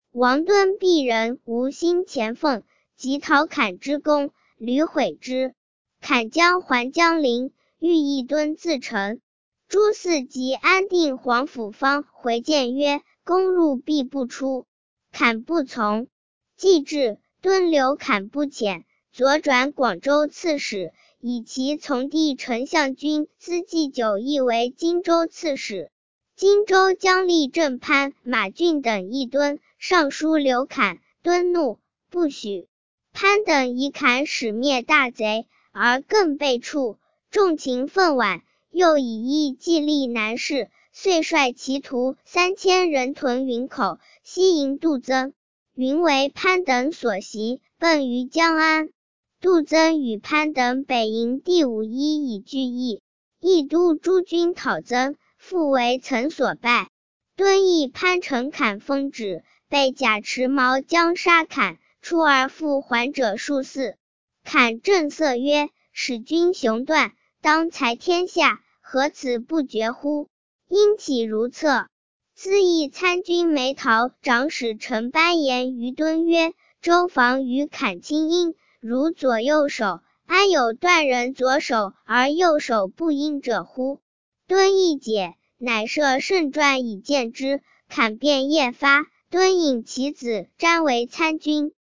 王敦鄙人无心前奉，及讨侃之功，屡毁之。侃将还江陵，欲一敦自陈。朱嗣及安定黄甫方回谏曰：公入必不出。侃不从。既至，敦留侃不遣，左转广州刺史，以其从弟丞相军司祭酒邑为荆州刺史。荆州将立正潘、马俊等议敦，上书留侃，敦怒，不许。潘等以侃使灭大贼，而更被处，众情愤惋，又以义计立南市，遂率其徒3000人屯云口，西迎杜曾。云为潘等所袭，奔于江安。杜曾与潘等北营第5一以拒议，义都诸军讨曾，复为曾所败。敦议潘承侃封旨，被贾持矛将杀侃，出而复还者数四。侃正色曰：使君雄断，当裁天下，何此不决乎？因起如厕。资议参军梅陶长史陈班言于敦曰：周防与侃亲因，如左右手，安有断人左手而右手不因者乎？敦议解，乃设圣传以见之。侃便夜发，敦引其子瞻为参军。